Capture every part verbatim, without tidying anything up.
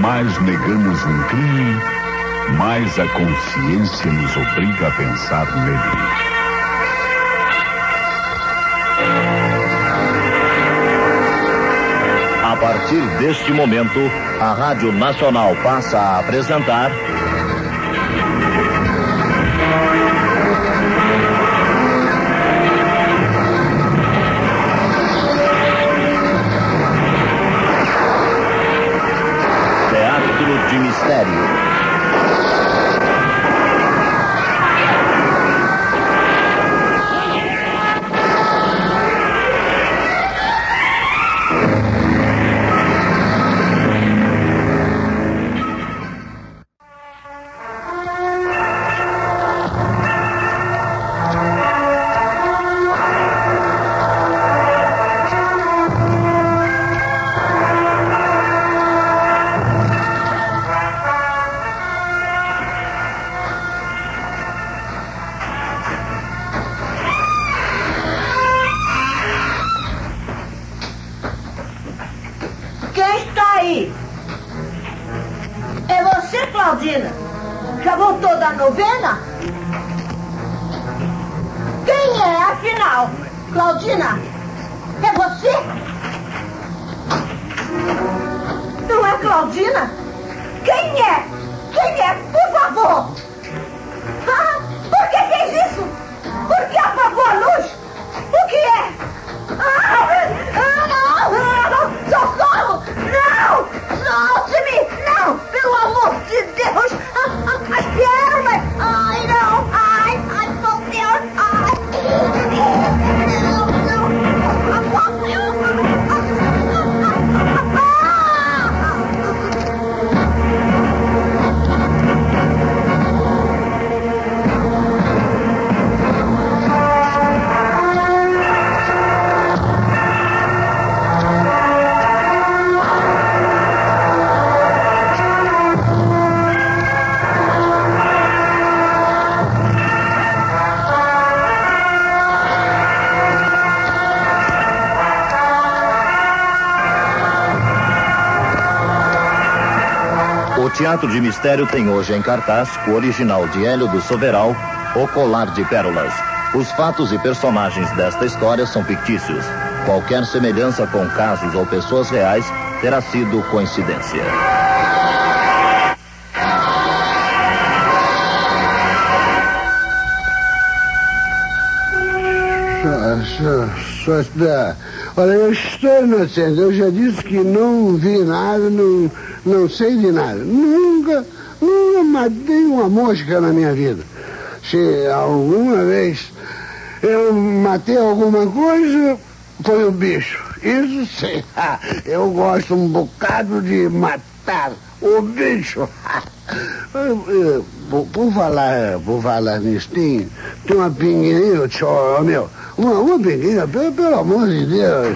mais negamos um crime, mais a consciência nos obriga a pensar nele. A partir deste momento, a Rádio Nacional passa a apresentar... Teatro de Mistério. É você, Claudina? Já voltou da novena? Quem é, afinal? Claudina? É você? Não é Claudina? Quem é? Quem é? Por favor! Ah, por que fez isso? Por que apagou a luz? O que é? Ah, ah, não, não, socorro! Não! Solte-me! Não! Pelo amor de Deus! Ah, ah, as pernas! Ai, não! Ai, ai, meu Deus! Ai! Não, não! O Teatro de Mistério tem hoje em cartaz o original de Hélio do Soberal, O Colar de Pérolas. Os fatos e personagens desta história são fictícios. Qualquer semelhança com casos ou pessoas reais terá sido coincidência. Só, só, olha, eu estou inocente. Eu já disse que não vi nada, não, não sei de nada. Nunca, nunca matei uma mosca na minha vida. Se alguma vez eu matei alguma coisa, foi o bicho. Isso sim. Eu gosto um bocado de matar o bicho. Por, por falar, por falar nisso, tem, tem uma pinguinha aí, tio, meu. Uma, uma pinguinha, pelo, pelo amor de Deus.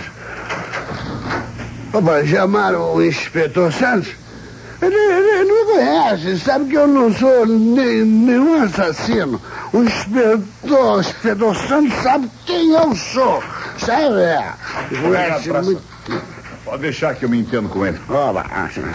Opa, chamaram o inspetor Santos? Ele, ele não me conhece, sabe que eu não sou nem, nenhum assassino. O inspetor, o inspetor Santos sabe quem eu sou, sabe? É. Conhece muito... Pode deixar que eu me entendo com ele. Opa.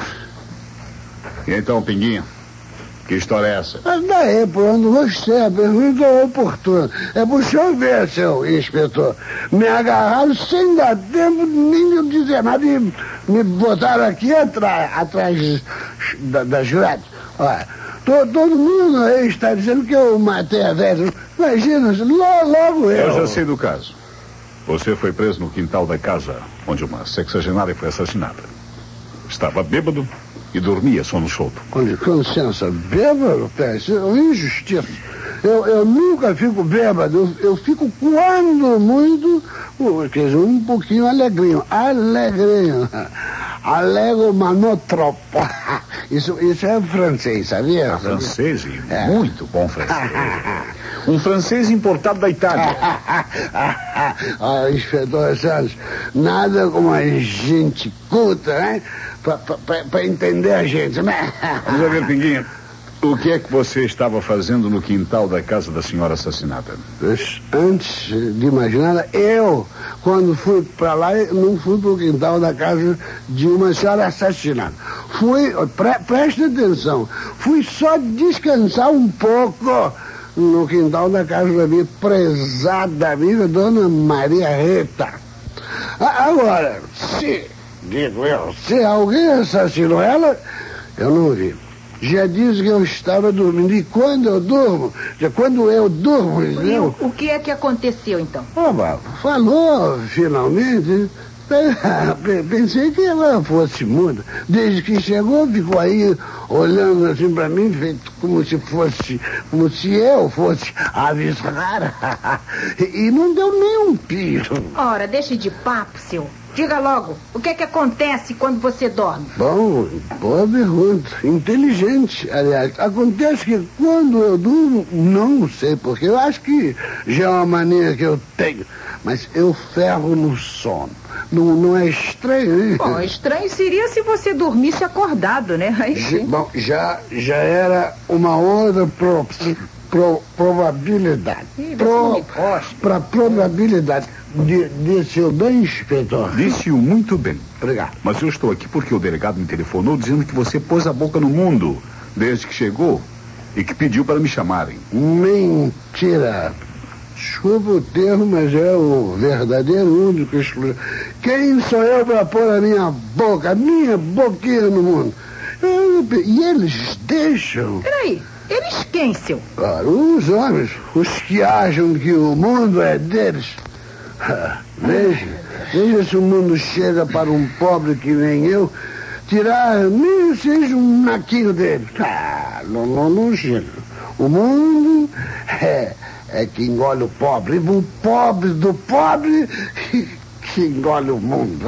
E então, Pinguinha, que história é essa? Mas daí, por onde você, a pergunta é oportuna. É pro senhor ver, seu inspetor. Me agarraram sem dar tempo nem de eu dizer nada e me botaram aqui atrás, atrás da, das grades. Olha, to, todo mundo aí está dizendo que eu matei a velha. Imagina, logo, logo eu. Eu já sei do caso. Você foi preso no quintal da casa onde uma sexagenária foi assassinada. Estava bêbado e dormia sono solto. Com, com licença, bêbado? Isso é uma injustiça. Eu, eu nunca fico bêbado, eu, eu fico quando muito, quer dizer, um pouquinho alegrinho. Alegrinho. Alegro manotropo. Isso, isso é francês, sabia? Ah, francês? É. Muito bom francês. Um francês importado da Itália. Ah, inspetor Santos, nada como a gente culta, né? Para entender a gente, né? Vamos ver, Pinguinha. O que é que você estava fazendo no quintal da casa da senhora assassinada? Antes de mais nada, eu, quando fui para lá, não fui para o quintal da casa de uma senhora assassinada. fui, pre, presta atenção, fui só descansar um pouco no quintal da casa da minha prezada amiga, Dona Maria Rita. Agora, se, digo eu, se alguém assassinou ela, eu não vi. Já disse que eu estava dormindo. E quando eu durmo, já quando eu durmo... E eu... o, o que é que aconteceu, então? Oba, falou, finalmente. Pensei que ela fosse muda. Desde que chegou, ficou aí olhando assim pra mim, feito como se fosse, como se eu fosse avisar. E não deu nem um pio. Ora, deixe de papo, seu. Diga logo, o que é que acontece quando você dorme? Bom, boa pergunta. Inteligente, aliás. Acontece que quando eu durmo, não sei porque, eu acho que já é uma mania que eu tenho, mas eu ferro no sono. Não, não é estranho, hein? Bom, estranho seria se você dormisse acordado, né? Aí, já, bom, já, já era uma outra pro, pro, probabilidade. Ih, pro, para probabilidade. Disse-o bem, inspetor? Disse-o muito bem. Obrigado. Mas eu estou aqui porque o delegado me telefonou dizendo que você pôs a boca no mundo desde que chegou e que pediu para me chamarem. Mentira. Desculpa o termo, mas é o verdadeiro único exclusivo. Quem sou eu para pôr a minha boca, a minha boquinha no mundo? Eu, e eles deixam. Peraí, eles quem, seu? Claro, os homens, os que acham que o mundo é deles. Veja, veja se o mundo chega para um pobre que nem eu, tirar nem seja um naquinho dele. Ah, não, não, não chega. O mundo é, é que engole o pobre, o pobre do pobre que engole o mundo.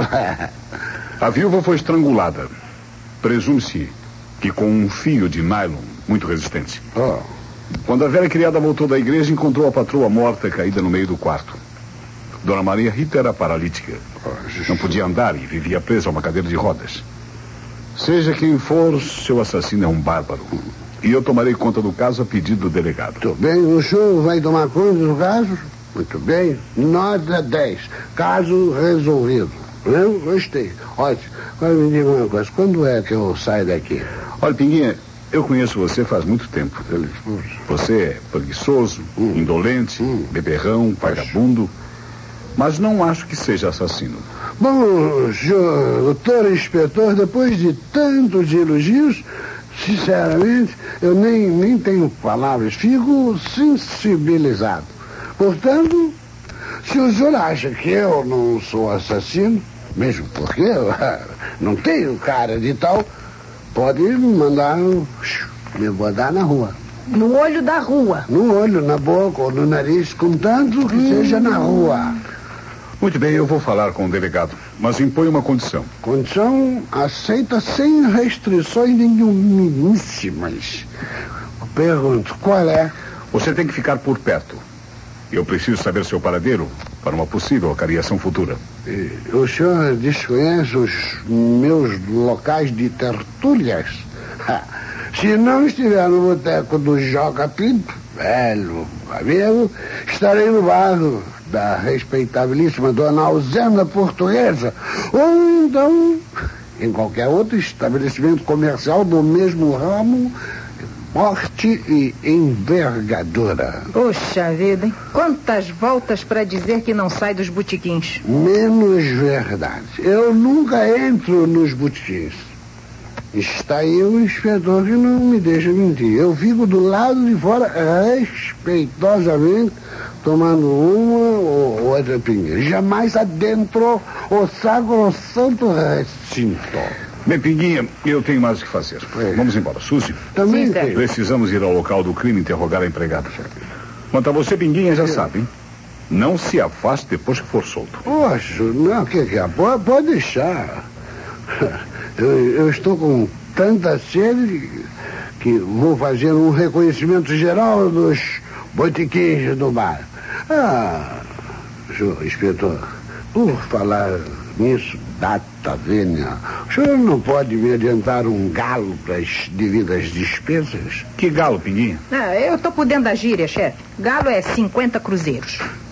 A viúva foi estrangulada. Presume-se que com um fio de nylon muito resistente. Oh. Quando a velha criada voltou da igreja, encontrou a patroa morta caída no meio do quarto. Dona Maria Rita era paralítica. Não podia andar e vivia presa a uma cadeira de rodas. Seja quem for, seu assassino é um bárbaro. E eu tomarei conta do caso a pedido do delegado. Muito bem, o senhor vai tomar conta do caso? Muito bem. Nota dez. Caso resolvido. Eu gostei. Ótimo. Agora me diga uma coisa. Quando é que eu saio daqui? Olha, Pinguinha, eu conheço você faz muito tempo. Você é preguiçoso, hum. indolente, hum. beberrão, vagabundo. Mas não acho que seja assassino. Bom, senhor doutor inspetor, depois de tantos elogios, sinceramente, eu nem, nem tenho palavras. Fico sensibilizado. Portanto, se o senhor acha que eu não sou assassino, mesmo porque eu não tenho cara de tal, pode me mandar me botar na rua. No olho da rua? No olho, na boca ou no nariz, contanto que hum. seja na rua. Muito bem, eu vou falar com o delegado, mas impõe uma condição. Condição aceita sem restrições nenhumíssimas. Pergunto, qual é? Você tem que ficar por perto. Eu preciso saber seu paradeiro para uma possível acariação futura. E o senhor desconhece os meus locais de tertúlias? Se não estiver no boteco do Joca Pinto, velho amigo, estarei no bar da respeitabilíssima Dona Alzena Portuguesa, ou então em qualquer outro estabelecimento comercial do mesmo ramo, porte e envergadura. Poxa vida, hein? Quantas voltas para dizer que não sai dos botiquins. Menos verdade. Eu nunca entro nos botiquins. Está aí o inspetor que não me deixa mentir. Eu fico do lado de fora, respeitosamente, tomando uma ou outra pinga. Jamais adentro o sacrosanto recinto. Bem, Pinguinha, eu tenho mais o que fazer. É. Vamos embora. Suzy? Também Sim, tem. Precisamos ir ao local do crime e interrogar a empregada. Quanto a você, Pinguinha, já sabe, hein? Não se afaste depois que for solto. Poxa, não, que que é? Pode, pode deixar. Eu, eu estou com tanta sede que vou fazer um reconhecimento geral dos botiquins do bar. Ah, senhor inspetor, por falar nisso, data vênia, o senhor não pode me adiantar um galo para as devidas despesas? Que galo, Pinguinha? Ah, eu tô por dentro da gíria, chefe. Galo é cinquenta cruzeiros.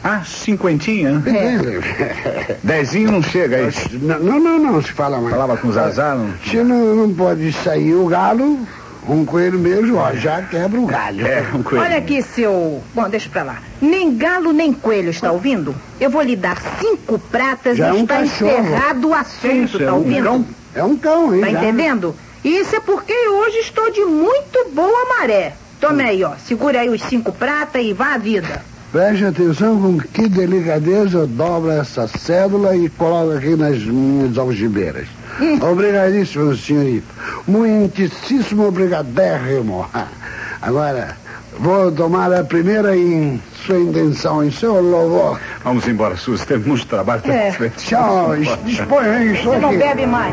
Ah, cinquentinha? É. Dezinho não chega aí. Não, não, não, não se fala mais. Falava com o Zazá, não? Se não, não pode sair o galo, um coelho mesmo, ó, já quebra o galho. É, um coelho. Olha aqui, seu... Bom, deixa pra lá. Nem galo, nem coelho, está ouvindo? Eu vou lhe dar cinco pratas Já e é um está cachorro. encerrado o assunto, Isso, é tá um ouvindo? cão? É um cão, hein? Tá já. entendendo? Isso é porque hoje estou de muito boa maré. Tome aí, ó. Segura aí os cinco pratas e vá à vida. Preste atenção com que delicadeza eu dobro essa cédula e coloco aqui nas minhas algibeiras. Hum. Obrigadíssimo, senhorito. Muitíssimo obrigadérrimo. Agora, vou tomar a primeira em sua intenção, em seu louvor. Vamos embora, Suzy. Temos muito trabalho pela É. frente. Tchau, disponha isso Você não aqui. bebe mais.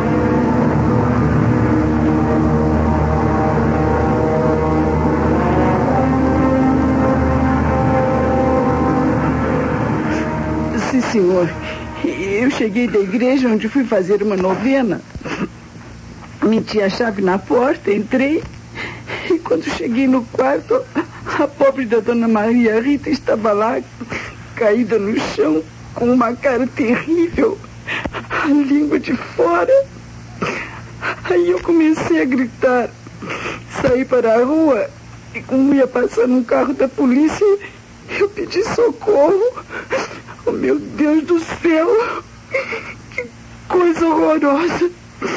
Sim, senhor. Eu cheguei da igreja onde fui fazer uma novena. Meti a chave na porta, entrei. E quando cheguei no quarto, a pobre da dona Maria Rita estava lá, caída no chão, com uma cara terrível, a língua de fora. Aí eu comecei a gritar. Saí para a rua e, como ia passando um carro da polícia, eu pedi socorro. Oh, meu Deus do céu! Que coisa horrorosa!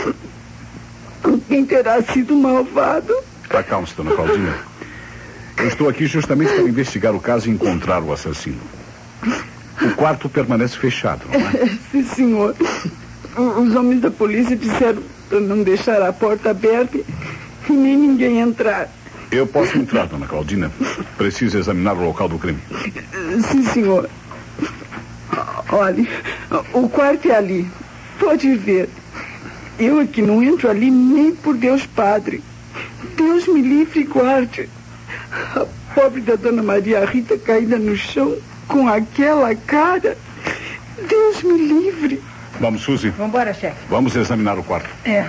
Quem terá sido malvado? Acalme-se, dona Claudina. Eu estou aqui justamente para investigar o caso e encontrar o assassino. O quarto permanece fechado, não é? Sim, senhor. Os homens da polícia disseram para não deixar a porta aberta e nem ninguém entrar. Eu posso entrar, dona Claudina. Preciso examinar o local do crime. Sim, senhor. Olhe, o quarto é ali. Pode ver. Eu aqui não entro ali nem por Deus Padre. Deus me livre e guarde. A pobre da dona Maria Rita caída no chão com aquela cara. Deus me livre. Vamos, Suzy. Vambora, chefe. Vamos examinar o quarto. É.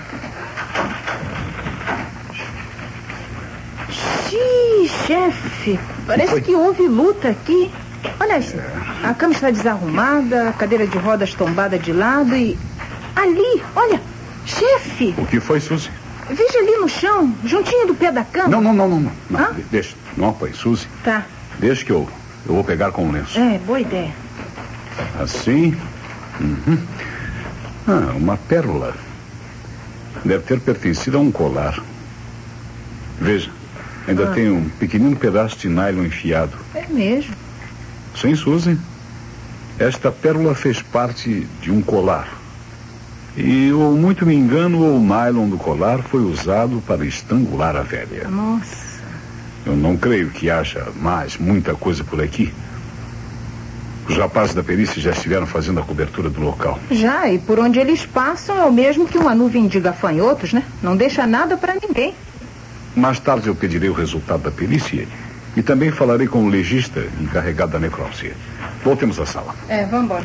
Xiii, chefe. Parece que houve luta aqui. Olha isso. A cama está desarrumada, a cadeira de rodas tombada de lado e... Ali, olha. Chefe, O que foi, Suzy? veja ali no chão, juntinho do pé da cama. Não, não, não, não. não. não Hã? de- deixa. Não apoie, Suzy. Tá. Deixa que eu, eu vou pegar com o lenço. É, boa ideia. Assim. Uhum. Ah, uma pérola. Deve ter pertencido a um colar. Veja, ainda Ah. tem um pequenino pedaço de nylon enfiado. É mesmo. Sim, Suzy. Esta pérola fez parte de um colar. E, ou muito me engano, o nylon do colar foi usado para estrangular a velha. Nossa. Eu não creio que haja mais muita coisa por aqui. Os rapazes da perícia já estiveram fazendo a cobertura do local. Já, e por onde eles passam é o mesmo que uma nuvem de gafanhotos, né? Não deixa nada para ninguém. Mais tarde eu pedirei o resultado da perícia e também falarei com o legista encarregado da necrópsia. Voltemos à sala. É, vambora.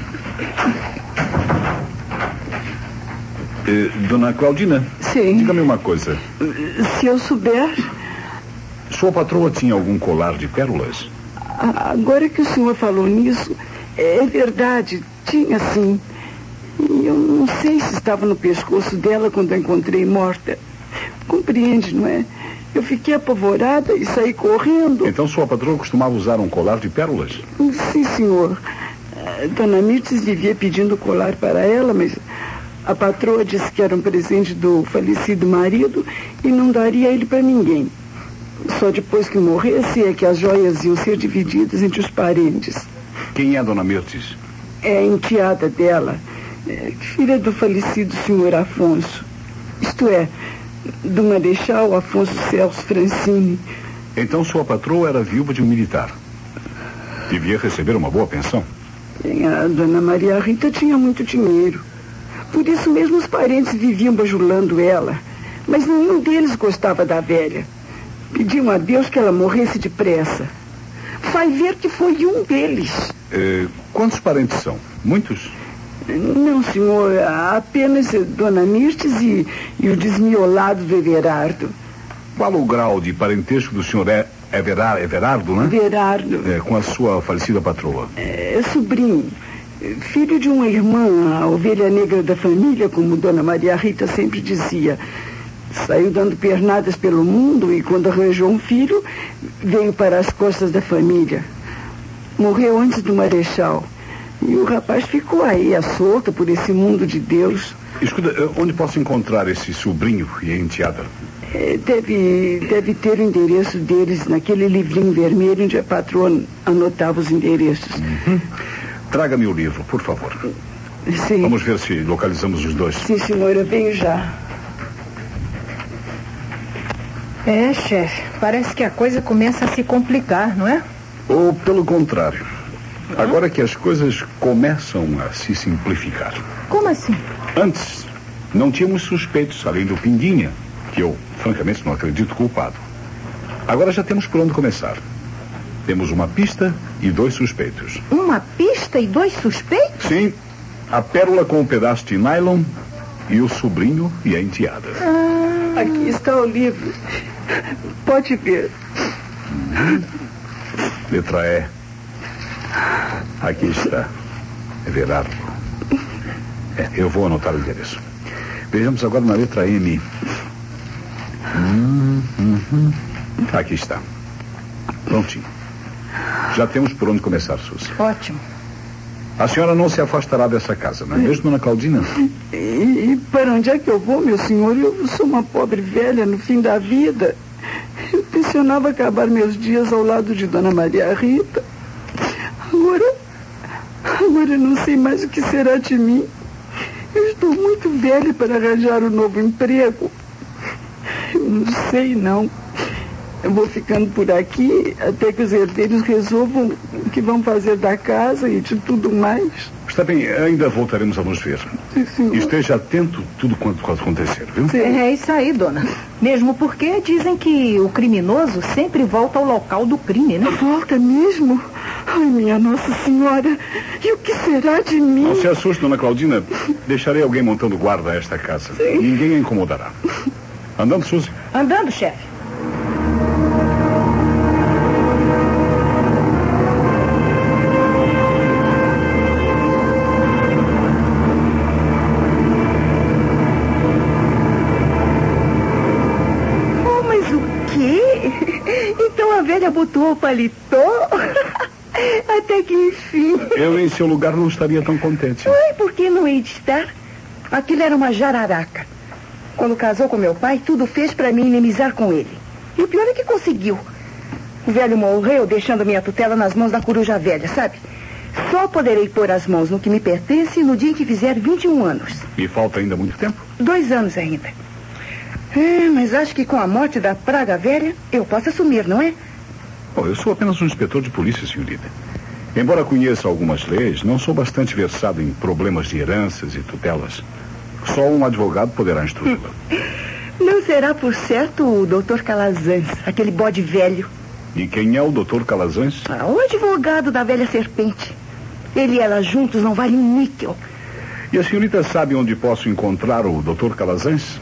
Eh, dona Claudina, Sim. diga-me uma coisa. Se eu souber, Sua patroa tinha algum colar de pérolas? a- agora que o senhor falou nisso, é verdade, tinha sim. E eu não sei se estava no pescoço dela quando a encontrei morta. Compreende, não é? Eu fiquei apavorada e saí correndo. Então sua patroa costumava usar um colar de pérolas? Sim, senhor. A Dona Mirtes vivia pedindo colar para ela, mas a patroa disse que era um presente do falecido marido e não daria ele para ninguém. Só depois que morresse é que as joias iam ser divididas entre os parentes. Quem é a dona Mirtes? É a enteada dela, é, filha do falecido senhor Afonso. Isto é, do Marechal Afonso Celso Francini. Então sua patroa era viúva de um militar. Devia receber uma boa pensão. E a Dona Maria Rita tinha muito dinheiro. Por isso mesmo os parentes viviam bajulando ela. Mas nenhum deles gostava da velha. Pediam a Deus que ela morresse depressa. Vai ver que foi um deles. Eh, quantos parentes são? Muitos? Não, senhor, apenas Dona Mirtes e, e o desmiolado do Everardo. Qual o grau de parentesco do senhor é É Verardo, é Verardo, né? Verardo. É, com a sua falecida patroa. É sobrinho. Filho de uma irmã, a ovelha negra da família, como Dona Maria Rita sempre dizia. Saiu dando pernadas pelo mundo e, quando arranjou um filho, veio para as costas da família. Morreu antes do Marechal. E o rapaz ficou aí, à solta, por esse mundo de Deus. Escuta, onde posso encontrar esse sobrinho e a enteada? É, deve, deve ter o endereço deles naquele livrinho vermelho onde a patroa anotava os endereços. Uhum. Traga-me o livro, por favor. Sim. Vamos ver se localizamos os dois. Sim, senhora, venho já. É, chefe, parece que a coisa começa a se complicar, não é? Ou pelo contrário. Agora que as coisas começam a se simplificar. Como assim? Antes, não tínhamos suspeitos, além do Pinguinha, que eu, francamente, não acredito culpado. Agora já temos por onde começar. Temos uma pista e dois suspeitos. Uma pista e dois suspeitos? Sim, a pérola com um pedaço de nylon e o sobrinho e a enteada. Ah. Aqui está o livro. Pode ver. Uhum. Letra E. Aqui está. É Verardo. É, eu vou anotar o endereço. Vejamos agora na letra M. Hum, uhum. Aqui está. Prontinho. Já temos por onde começar, Suzy. Ótimo. A senhora não se afastará dessa casa, não é mesmo, dona Claudina? E, e para onde é que eu vou, meu senhor? Eu sou uma pobre velha no fim da vida. Eu tencionava acabar meus dias ao lado de Dona Maria Rita. Agora, agora eu não sei mais o que será de mim. Eu estou muito velha para arranjar um novo emprego. Eu não sei, não. Eu vou ficando por aqui até que os herdeiros resolvam o que vão fazer da casa e de tudo mais. Está bem, ainda voltaremos a nos ver. Sim, senhor. Esteja atento a tudo quanto acontecer, viu? Sim. É isso aí, dona. Mesmo porque dizem que o criminoso sempre volta ao local do crime, né? Volta mesmo? Ai, minha Nossa Senhora. E o que será de mim? Não se assuste, dona Claudina. Deixarei alguém montando guarda a esta casa. Sim. Ninguém a incomodará. Andando, Suzy? Andando, chefe. Abotoou o paletó. Até que enfim. Eu, em seu lugar, não estaria tão contente. Ai, por que não hei de estar? Aquilo era uma jararaca. Quando casou com meu pai, tudo fez para me inimizar com ele. E o pior é que conseguiu. O velho morreu deixando minha tutela nas mãos da coruja velha, sabe? Só poderei pôr as mãos no que me pertence no dia em que fizer vinte e um anos. E falta ainda muito tempo? Dois anos ainda. É, mas acho que com a morte da praga velha, eu posso assumir, não é? Bom, eu sou apenas um inspetor de polícia, senhorita. Embora conheça algumas leis, não sou bastante versado em problemas de heranças e tutelas. Só um advogado poderá instruí-la. Não será, por certo, o doutor Calazans, aquele bode velho. E quem é o doutor Calazans? Ah, o advogado da velha serpente. Ele e ela juntos não valem um níquel. E a senhorita sabe onde posso encontrar o doutor Calazans?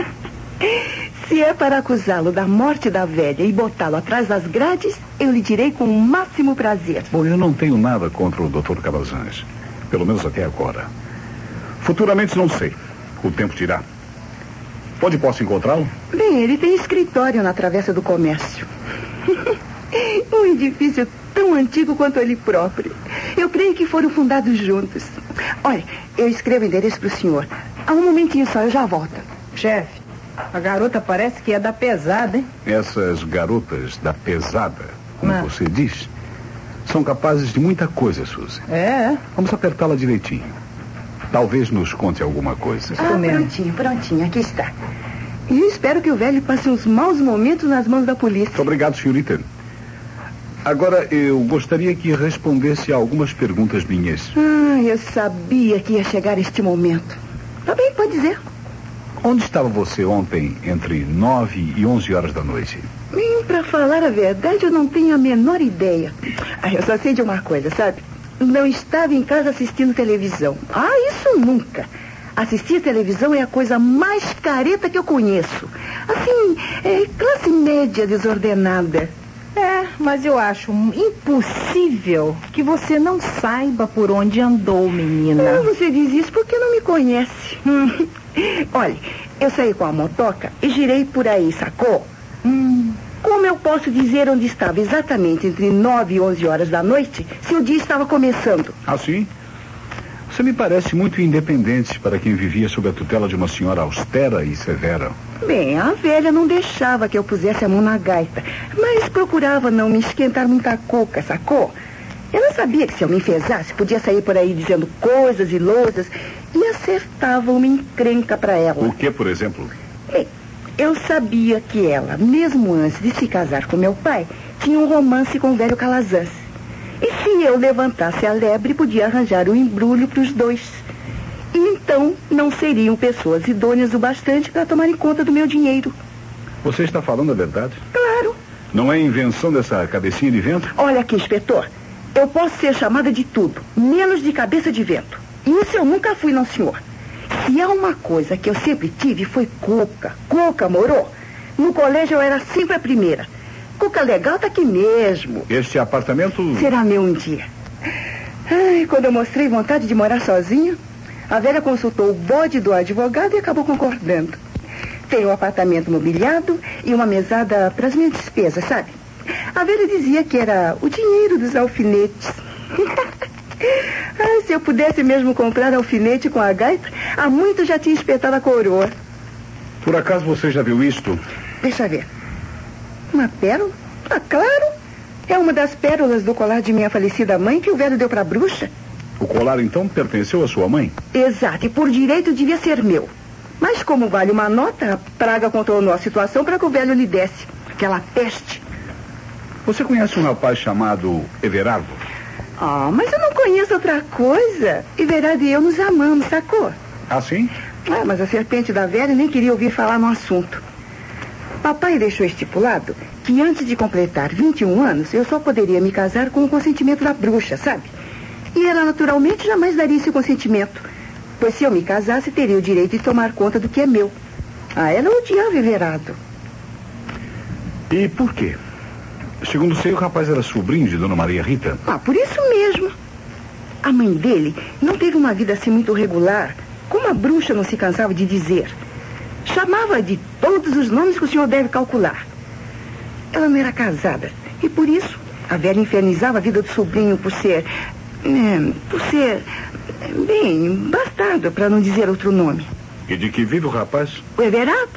Se é para acusá-lo da morte da velha e botá-lo atrás das grades, eu lhe direi com o máximo prazer. Bom, eu não tenho nada contra o doutor Calazans. Pelo menos até agora. Futuramente não sei. O tempo dirá. Onde posso encontrá-lo? Bem, ele tem escritório na Travessa do Comércio. Um edifício tão antigo quanto ele próprio. Eu creio que foram fundados juntos. Olha, eu escrevo o endereço para o senhor. Há um momentinho só, eu já volto. Chefe, a garota parece que é da pesada, hein? Essas garotas da pesada, como Ah. você diz, são capazes de muita coisa, Suzy. É, Vamos apertá-la direitinho. Talvez nos conte alguma coisa. Ah, mesmo. prontinho, prontinho, aqui está. E eu espero que o velho passe uns maus momentos nas mãos da polícia. Muito obrigado, senhorita. Agora, eu gostaria que respondesse a algumas perguntas minhas. Ah, eu sabia que ia chegar este momento. Tá bem, pode dizer. Onde estava você ontem entre nove e onze horas da noite? Hum, pra falar a verdade, eu não tenho a menor ideia. Ah, eu só sei de uma coisa, sabe? Não estava em casa assistindo televisão. Ah, isso nunca. Assistir televisão é a coisa mais careta que eu conheço. Assim, é classe média desordenada. é. mas eu acho impossível que você não saiba por onde andou, menina. Ah, você diz isso porque não me conhece. Hum. Olha, eu saí com a motoca e girei por aí, sacou? Hum. Como eu posso dizer onde estava exatamente entre nove e onze horas da noite, se o dia estava começando? Ah, sim? Você me parece muito independente para quem vivia sob a tutela de uma senhora austera e severa. Bem, a velha não deixava que eu pusesse a mão na gaita, mas procurava não me esquentar muita cuca, sacou? Ela sabia que se eu me enfesasse, podia sair por aí dizendo coisas e lousas e acertava uma encrenca para ela. O que, por exemplo? Bem, eu sabia que ela, mesmo antes de se casar com meu pai, tinha um romance com o velho Calazans. E se eu levantasse a lebre, podia arranjar um embrulho para os dois. E então não seriam pessoas idôneas o bastante para tomarem conta do meu dinheiro. Você está falando a verdade? Claro. Não é invenção dessa cabecinha de vento? Olha aqui, inspetor. Eu posso ser chamada de tudo, menos de cabeça de vento. E isso eu nunca fui, não, senhor. Se há uma coisa que eu sempre tive, foi cuca. Cuca, moro? No colégio eu era sempre a primeira. Cuca legal tá aqui mesmo. Este apartamento... Será meu um dia. Ai, quando eu mostrei vontade de morar sozinha, a velha consultou o bode do advogado e acabou concordando. Tem um apartamento mobiliado e uma mesada para as minhas despesas, sabe? A velha dizia que era o dinheiro dos alfinetes. Ai, se eu pudesse mesmo comprar alfinete com a gaita, há muito já tinha espetado a coroa. Por acaso você já viu isto? Deixa ver. Uma pérola? Ah, claro. É uma das pérolas do colar de minha falecida mãe que o velho deu para a bruxa. O colar, então, pertenceu à sua mãe? Exato, e por direito devia ser meu. Mas como vale uma nota, a praga contornou a situação para que o velho lhe desse. Aquela peste. Você conhece um rapaz chamado Everardo? Ah, mas eu não conheço outra coisa. Everardo e eu nos amamos, sacou? Ah, sim? Ah, mas a serpente da velha nem queria ouvir falar no assunto. Papai deixou estipulado que antes de completar vinte e um anos, eu só poderia me casar com o consentimento da bruxa, sabe? E ela, naturalmente, jamais daria esse consentimento. Pois se eu me casasse, teria o direito de tomar conta do que é meu. Ah, ela odiava Everardo. E por quê? Segundo sei, o rapaz era sobrinho de Dona Maria Rita. Ah, por isso mesmo. A mãe dele não teve uma vida assim muito regular, como a bruxa não se cansava de dizer. Chamava de todos os nomes que o senhor deve calcular. Ela não era casada. E por isso, a velha infernizava a vida do sobrinho por ser... É, por ser... Bem, bastardo, para não dizer outro nome. E de que vive o rapaz? O Everardo?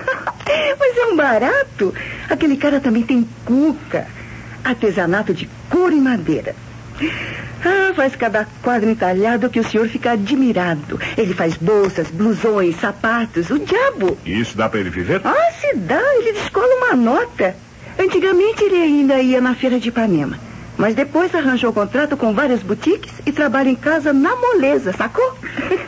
Mas é um barato. Aquele cara também tem cuca. Artesanato de couro e madeira. Ah, faz cada quadro entalhado que o senhor fica admirado. Ele faz bolsas, blusões, sapatos, o diabo. E isso dá para ele viver? Ah, se dá, ele descola uma nota. Antigamente ele ainda ia na feira de Ipanema. Mas depois arranjou contrato com várias boutiques e trabalha em casa na moleza, sacou?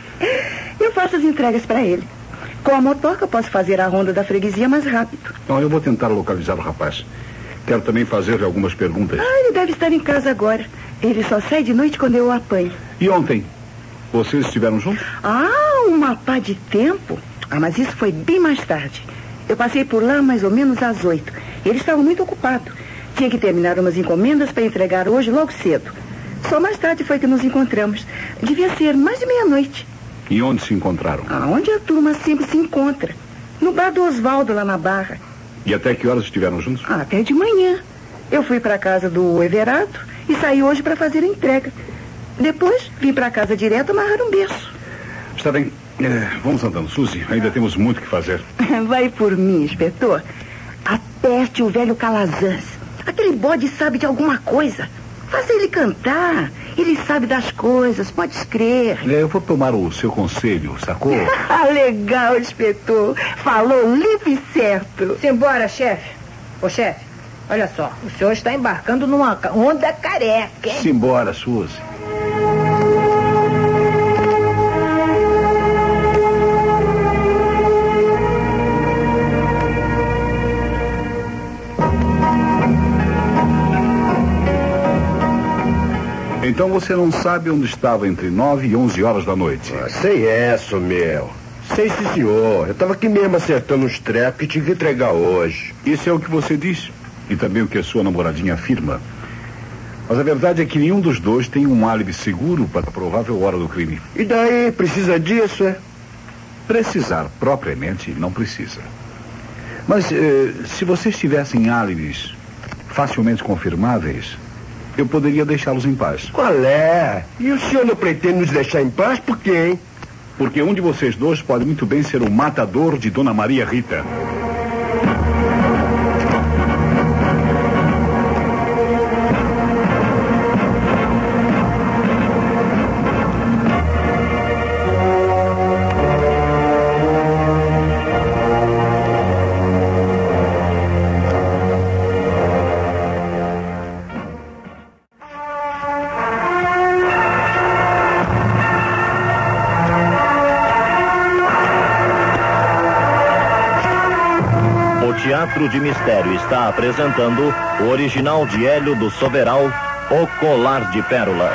Eu faço as entregas para ele. Com a motoca posso fazer a ronda da freguesia mais rápido. Então eu vou tentar localizar o rapaz. Quero também fazer-lhe algumas perguntas. Ah, ele deve estar em casa agora. Ele só sai de noite quando eu o apanho. E ontem? Vocês estiveram juntos? Ah, uma pá de tempo. Ah, mas isso foi bem mais tarde. Eu passei por lá mais ou menos às oito. Ele estava muito ocupado. Tinha que terminar umas encomendas para entregar hoje logo cedo. Só mais tarde foi que nos encontramos. Devia ser mais de meia-noite. E onde se encontraram? Ah, onde a turma sempre se encontra. No bar do Osvaldo, lá na Barra. E até que horas estiveram juntos? Ah, até de manhã. Eu fui para a casa do Everardo e saí hoje para fazer a entrega. Depois vim para casa direto amarrar um berço. Está bem. É, vamos andando, Suzy. Ainda temos muito que fazer. Vai por mim, inspetor. Aperte o velho Calazans. Aquele bode sabe de alguma coisa. Faça ele cantar. Ele sabe das coisas, pode crer. É, eu vou tomar o seu conselho, sacou? Ah, legal, inspetor. Falou limpo e certo. Simbora, chefe. Ô, chefe, olha só. O senhor está embarcando numa onda careca, hein? Simbora, Suzy. Então você não sabe onde estava entre nove e onze horas da noite? Ah, sei essa, meu. Sei sim, senhor. Eu estava aqui mesmo acertando uns trecos que tinha que entregar hoje. Isso é o que você diz? e também o que a sua namoradinha afirma. Mas a verdade é que nenhum dos dois tem um álibi seguro para a provável hora do crime. E daí, precisa disso, é? Precisar propriamente não precisa. Mas eh, se vocês tivessem álibis facilmente confirmáveis, eu poderia deixá-los em paz. Qual é? E o senhor não pretende nos deixar em paz por quê, hein? Porque um de vocês dois pode muito bem ser o matador de Dona Maria Rita. Teatro de Mistério está apresentando o original de Hélio do Soberal, O Colar de Pérolas.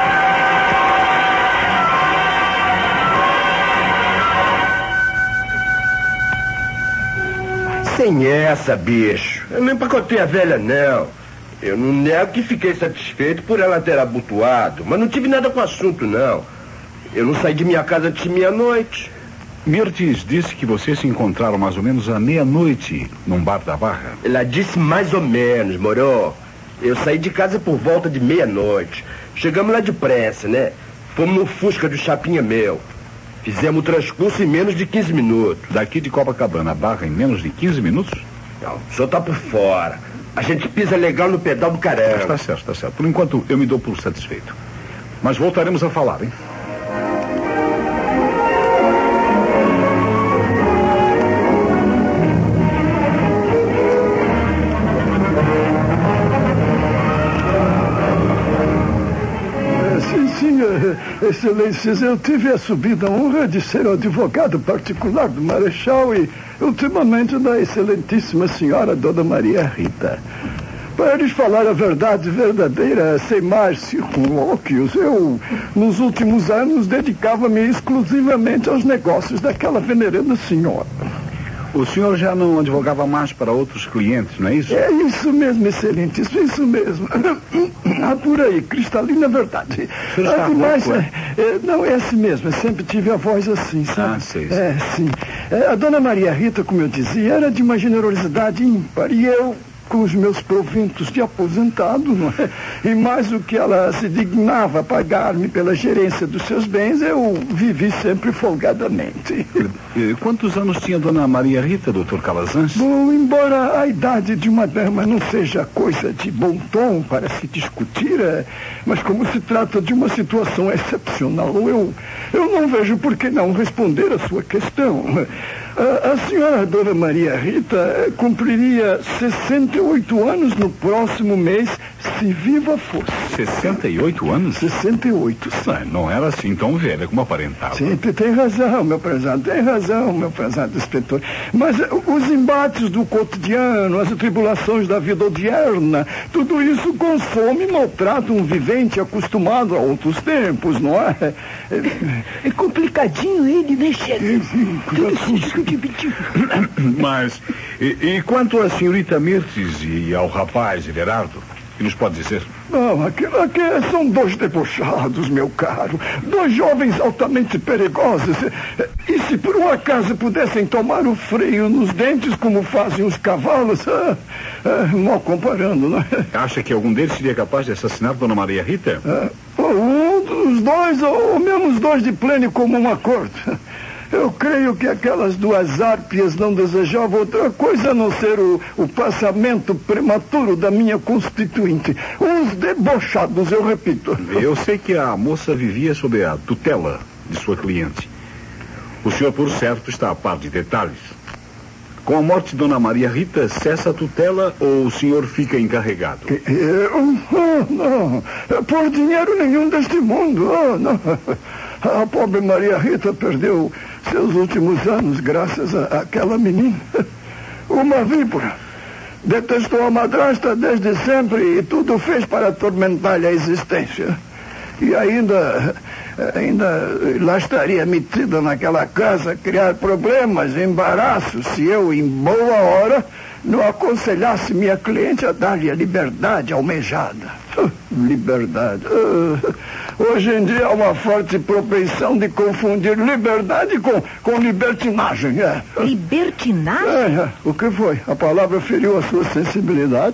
Sem essa, bicho. Eu nem pacotei a velha, não. Eu não nego que fiquei satisfeito por ela ter abotoado, mas não tive nada com o assunto, não. Eu não saí de minha casa antes de meia-noite. Mirtes disse que vocês se encontraram mais ou menos à meia-noite num bar da Barra. Ela disse mais ou menos, moro. Eu saí de casa por volta de meia-noite. Chegamos lá depressa, né? Fomos no Fusca do Chapinha meu. Fizemos o transcurso em menos de quinze minutos. Daqui de Copacabana, Barra, em menos de quinze minutos? Não, o senhor tá por fora. A gente pisa legal no pedal do caramba. Está certo, está certo. Por enquanto, eu me dou por satisfeito. Mas voltaremos a falar, hein? Excelências, eu tive a subida honra de ser o advogado particular do Marechal e, ultimamente, da excelentíssima senhora Dona Maria Rita. Para lhes falar a verdade verdadeira, sem mais circunlóquios, eu, nos últimos anos, dedicava-me exclusivamente aos negócios daquela veneranda senhora. O senhor já não advogava mais para outros clientes, não é isso? É isso mesmo, excelentíssimo, isso mesmo. Ah, por aí, cristalina verdade. O senhor está Ademais, rouco, é? É, não, é assim mesmo, eu sempre tive a voz assim, sabe? Ah, sei, sei. É, sim. É, a Dona Maria Rita, como eu dizia, era de uma generosidade ímpar, e eu, com os meus proventos de aposentado, não é? E mais o que ela se dignava pagar-me pela gerência dos seus bens, eu vivi sempre folgadamente. E quantos anos tinha Dona Maria Rita, doutor Calazans? Bom, embora a idade de uma dama não seja coisa de bom tom para se discutir, é, mas como se trata de uma situação excepcional, eu, eu não vejo por que não responder a sua questão. A, a senhora Dona Maria Rita cumpriria sessenta e oito anos no próximo mês, se viva fosse. sessenta e oito anos? sessenta e oito, sim. Não, não era assim tão velha como aparentava. Sim, tem razão, meu prezado, tem razão, meu prezado inspetor. Mas os embates do cotidiano, as tribulações da vida odierna, tudo isso consome e maltrata um vivente acostumado a outros tempos, não é? É complicadinho ele, né, chefe? Tudo isso que eu dividiu. Mas, e, e quanto à senhorita Mirtes e ao rapaz Everardo, que nos pode dizer? Não, aqui, aqui são dois debochados, meu caro. Dois jovens altamente perigosos. E se por um acaso pudessem tomar o freio nos dentes como fazem os cavalos, ah, ah, mal comparando, não é? Acha que algum deles seria capaz de assassinar Dona Maria Rita? Ah, um dos dois, ou mesmo os dois de pleno e comum acordo. Eu creio que aquelas duas árpias não desejavam outra coisa a não ser o, o passamento prematuro da minha constituinte. Uns debochados, eu repito. Eu sei que a moça vivia sob a tutela de sua cliente. O senhor, por certo, está a par de detalhes. Com a morte de Dona Maria Rita, cessa a tutela ou o senhor fica encarregado? Eu? Oh, não. Por dinheiro nenhum deste mundo. Oh, não. A pobre Maria Rita perdeu seus últimos anos graças a, àquela menina. Uma víbora. Detestou a madrasta desde sempre e tudo fez para atormentar-lhe a existência. E ainda, ainda lá estaria metida naquela casa a criar problemas, embaraços, se eu, em boa hora, não aconselhasse minha cliente a dar-lhe a liberdade almejada. Liberdade. Hoje em dia há uma forte propensão de confundir liberdade com, com libertinagem. É. Libertinagem? É, é. O que foi? A palavra feriu a sua sensibilidade?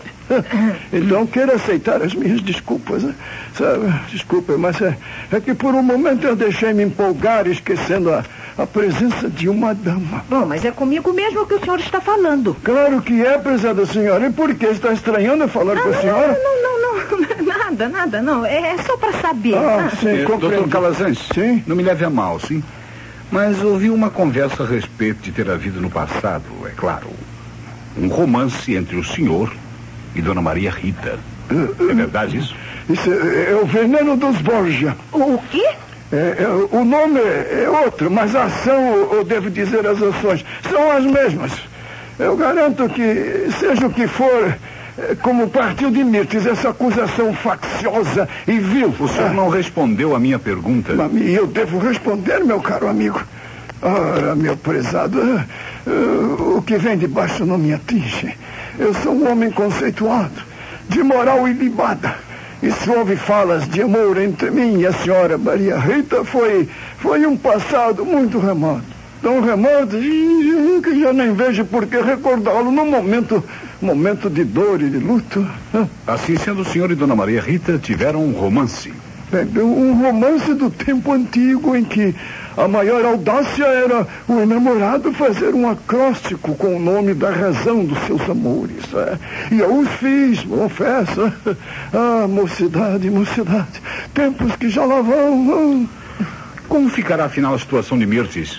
Então queira aceitar as minhas desculpas. Né? Sabe, desculpe, mas é, é que por um momento eu deixei me empolgar, esquecendo a, a presença de uma dama. Bom, mas é comigo mesmo que o senhor está falando. Claro que é, prezada senhora. E por que está estranhando falar ah, com a não, senhora? Não, não, não, não. Nada, nada, não. É só para saber. Ah, ah. Sim, é, doutor Calazans, sim? Não me leve a mal, sim? Mas ouvi uma conversa a respeito de ter havido no passado, é claro, um romance entre o senhor e Dona Maria Rita. É verdade isso? Isso é, é o veneno dos Borgia. O quê? É, é, o nome é, é outro, mas a ação, ou devo dizer as ações, são as mesmas. Eu garanto que, seja o que for, é, como partiu de Mirtes, essa acusação facciosa e vil. O senhor ah, não respondeu a minha pergunta. E eu devo responder, meu caro amigo. Ora, meu prezado, uh, uh, o que vem de baixo não me atinge. Eu sou um homem conceituado, de moral ilibada. E se houve falas de amor entre mim e a senhora Maria Rita, foi, foi um passado muito remoto. Tão remoto que já nem vejo por que recordá-lo num momento, momento de dor e de luto. Assim sendo, o senhor e Dona Maria Rita tiveram um romance. Um romance do tempo antigo em que a maior audácia era o enamorado fazer um acróstico com o nome da razão dos seus amores. É. E eu os fiz, confesso. Ah, mocidade, mocidade. Tempos que já lá vão. Como ficará afinal a situação de Mirtes?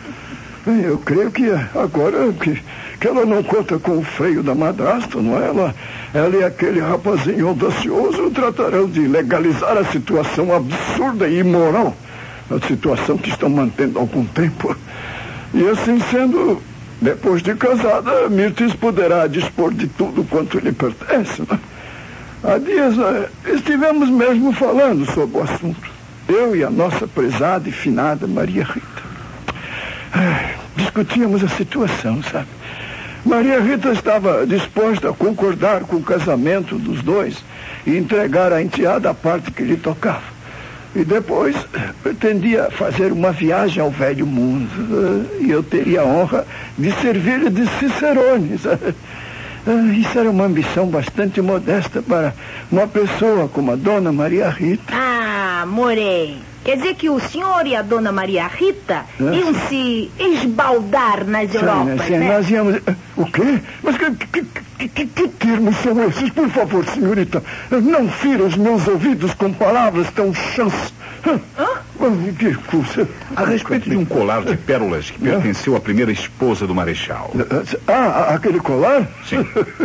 Bem, eu creio que agora que, que ela não conta com o freio da madrasta, não é? Ela, ela e aquele rapazinho audacioso tratarão de legalizar a situação absurda e imoral, a situação que estão mantendo há algum tempo. E assim sendo, depois de casada, Mirtes poderá dispor de tudo quanto lhe pertence. Né? Há dias estivemos mesmo falando sobre o assunto. Eu e a nossa prezada e finada Maria Rita. Ai, discutíamos a situação, sabe? Maria Rita estava disposta a concordar com o casamento dos dois e entregar à enteada a parte que lhe tocava. E depois pretendia fazer uma viagem ao velho mundo. E eu teria a honra de servir-lhe de cicerone. Sabe? Isso era uma ambição bastante modesta para uma pessoa como a Dona Maria Rita. Ah, morei. Quer dizer que o senhor e a Dona Maria Rita é. iam se esbaldar nas Europas, sim, né? Nós íamos... O quê? Mas que, que, que, que termos são esses? Por favor, senhorita, não fira os meus ouvidos com palavras tão chãs. Hã? Que coisa. A respeito de um colar de pérolas que pertenceu à primeira esposa do Marechal. Ah, aquele colar? Sim.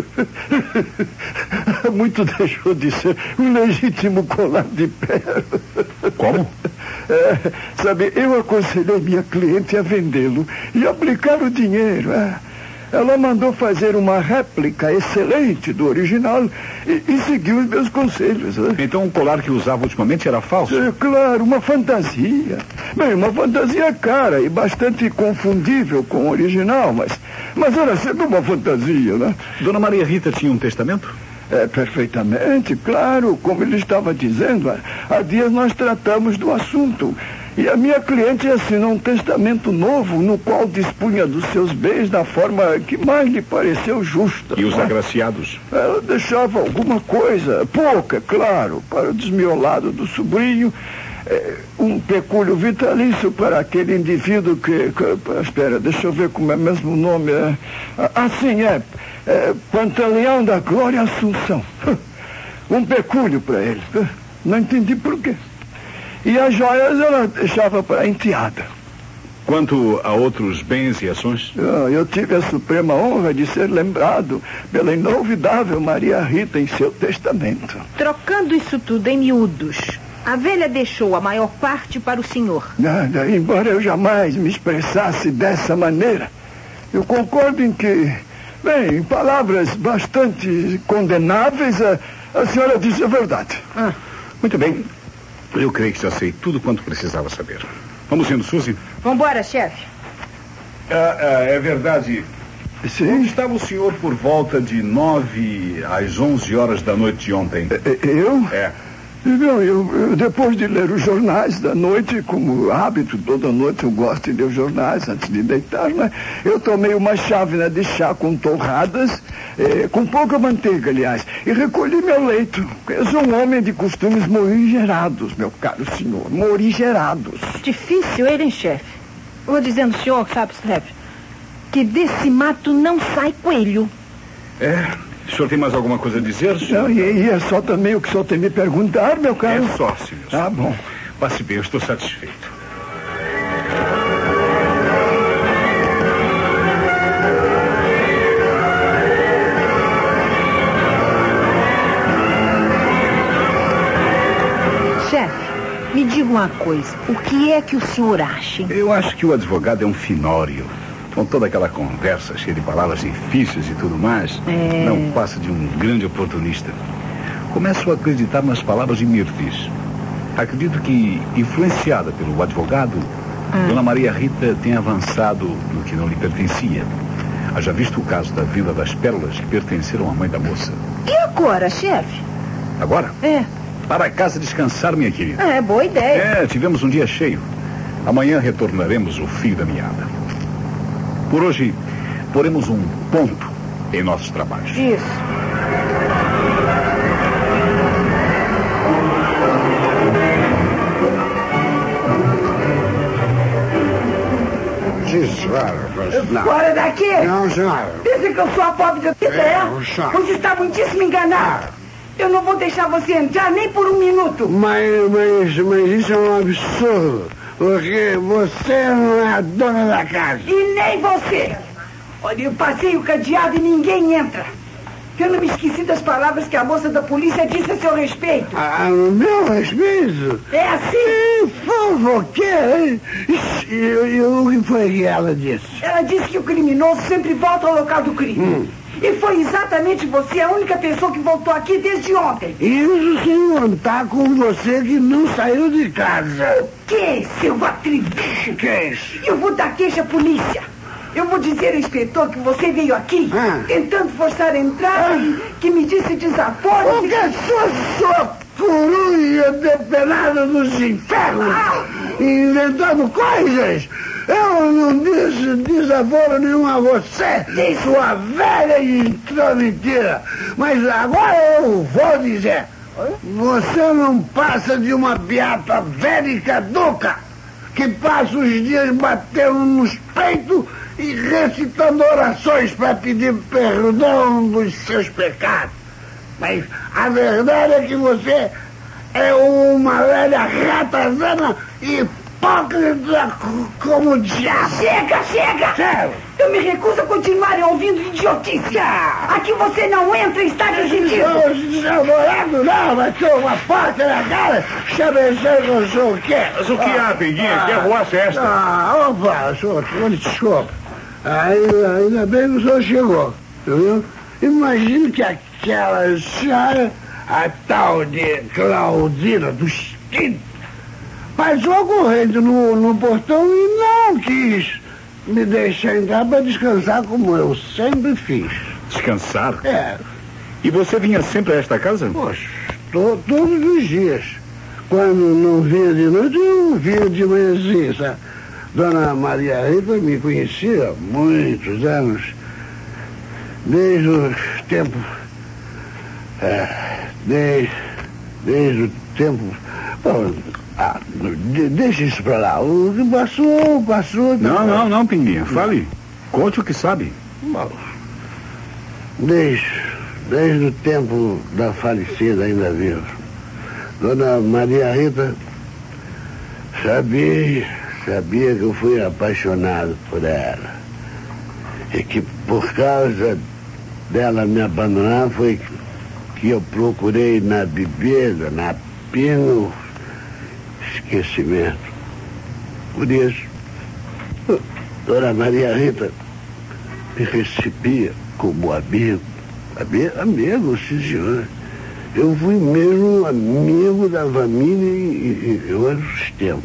Muito deixou de ser um legítimo colar de pérolas. Como? É, sabe, eu aconselhei minha cliente a vendê-lo e aplicar o dinheiro. É. Ela mandou fazer uma réplica excelente do original e, e seguiu os meus conselhos. Né? Então o colar que usava ultimamente era falso? É, claro, uma fantasia. Bem, uma fantasia cara e bastante confundível com o original, mas, mas era sempre uma fantasia, né? Dona Maria Rita tinha um testamento? É, perfeitamente, claro. Como ele estava dizendo, há dias nós tratamos do assunto. E a minha cliente assinou um testamento novo no qual dispunha dos seus bens da forma que mais lhe pareceu justa. E os agraciados? Ela deixava alguma coisa, pouca, claro, para o desmiolado do sobrinho, é, um pecúlio vitalício para aquele indivíduo que, que... Espera, deixa eu ver como é mesmo o nome. É, assim é, é Pantaleão da Glória Assunção. Um pecúlio para ele. Não entendi por quê. E as joias ela deixava para a enteada. Quanto a outros bens e ações? Eu, eu tive a suprema honra de ser lembrado pela inolvidável Maria Rita em seu testamento. Trocando isso tudo em miúdos, a velha deixou a maior parte para o senhor. Nada, embora eu jamais me expressasse dessa maneira. Eu concordo em que, bem, em palavras bastante condenáveis, a, a senhora disse a verdade. Ah, muito bem. Eu creio que já sei tudo quanto precisava saber. Vamos indo, Suzy? Vambora, chefe. Ah, ah, é verdade Sim. Onde estava o senhor por volta de nove às onze horas da noite de ontem? Eu? É. Não, eu, eu, depois de ler os jornais da noite, como hábito, toda noite eu gosto de ler os jornais antes de deitar, né? Eu tomei uma chávena de chá com torradas, eh, com pouca manteiga, aliás, e recolhi meu leito. Eu sou um homem de costumes morigerados, meu caro senhor, morigerados. Difícil ele, hein, chefe? Vou dizendo, senhor, sabe, chefe, que desse mato não sai coelho. É... O senhor tem mais alguma coisa a dizer, senhor? Não, e, e é só também o que o senhor tem me perguntar, meu caro. É só, senhor. Tá bom. Passe bem, eu estou satisfeito. Chefe, me diga uma coisa. O que é que o senhor acha? Eu acho que o advogado é um finório. Com toda aquela conversa cheia de palavras difíceis e tudo mais, é... não passa de um grande oportunista. Começo a acreditar nas palavras de Mirtes. Acredito que, influenciada pelo advogado, ah. Dona Maria Rita tem avançado no que não lhe pertencia. Haja visto o caso da venda das pérolas que pertenceram à mãe da moça. E agora, chefe? Agora? É. Para casa descansar, minha querida. É, boa ideia. É, tivemos um dia cheio. Amanhã retornaremos o fio da meada. Por hoje, poremos um ponto em nossos trabalhos. Isso. Sim, senhora. Não. Fora daqui! Não, senhora. Dizem que eu sou a pobre da vida, é? É, Você está muitíssimo enganado. Eu não vou deixar você entrar nem por um minuto. Mas, mas, mas isso é um absurdo. Porque você não é a dona da casa. E nem você. Olha, eu passei o cadeado e ninguém entra. Eu não me esqueci das palavras que a moça da polícia disse a seu respeito. Ah, no meu respeito? É assim? E fofoqueira. E o que foi que ela disse? Ela disse que o criminoso sempre volta ao local do crime. Hum. E foi exatamente você a única pessoa que voltou aqui desde ontem. Isso sem contar com você que não saiu de casa. O quê, seu atrevido? Que é isso? Eu vou dar queixa à polícia. Eu vou dizer ao inspetor que você veio aqui ah. tentando forçar a entrada ah. e que me disse desaforo. Porque sou sua coruja depenada dos infernos, ah. inventando coisas. Eu não disse desaforo nenhum a você, Isso. sua velha e intrometida. Mas agora eu vou dizer. Você não passa de uma beata velha e caduca que passa os dias batendo nos peitos e recitando orações para pedir perdão dos seus pecados. Mas a verdade é que você é uma velha ratazana e hipócrita como o diabo. Chega, chega! Sério? Eu me recuso a continuar ouvindo idiotice. Aqui você não entra e está decidido. Seu namorado não, vai ser uma porta na cara. Chamecendo que eu sou o quê? Mas o que há, ah, Pinguinha? Ah, que arruaça é esta? Ah, opa, senhor, desculpa. Ainda, ainda bem que o senhor chegou, entendeu? Imagine que aquela senhora, a tal de Claudina dos Quintos, passou correndo no, no portão e não quis me deixar entrar para descansar como eu sempre fiz. Descansar? É. E você vinha sempre a esta casa? Poxa, to, todos os dias. Quando não vinha de noite, eu vinha de manhãzinha, sabe? Dona Maria Rita me conhecia há muitos anos, desde o tempo, é, desde, desde o tempo, bom, ah, de, deixa isso pra lá, o que passou, passou. Não, não, não, Pinguinha, fale, conte o que sabe. Bom, desde, desde o tempo da falecida ainda viva, Dona Maria Rita sabia... Sabia que eu fui apaixonado por ela. E que por causa dela me abandonar foi que eu procurei na bebida, na pina, esquecimento. Por isso, Dona Maria Rita me recebia como amigo. Amigo, amigo, sim, senhor. Eu fui mesmo amigo da família e, e eu era o sistema.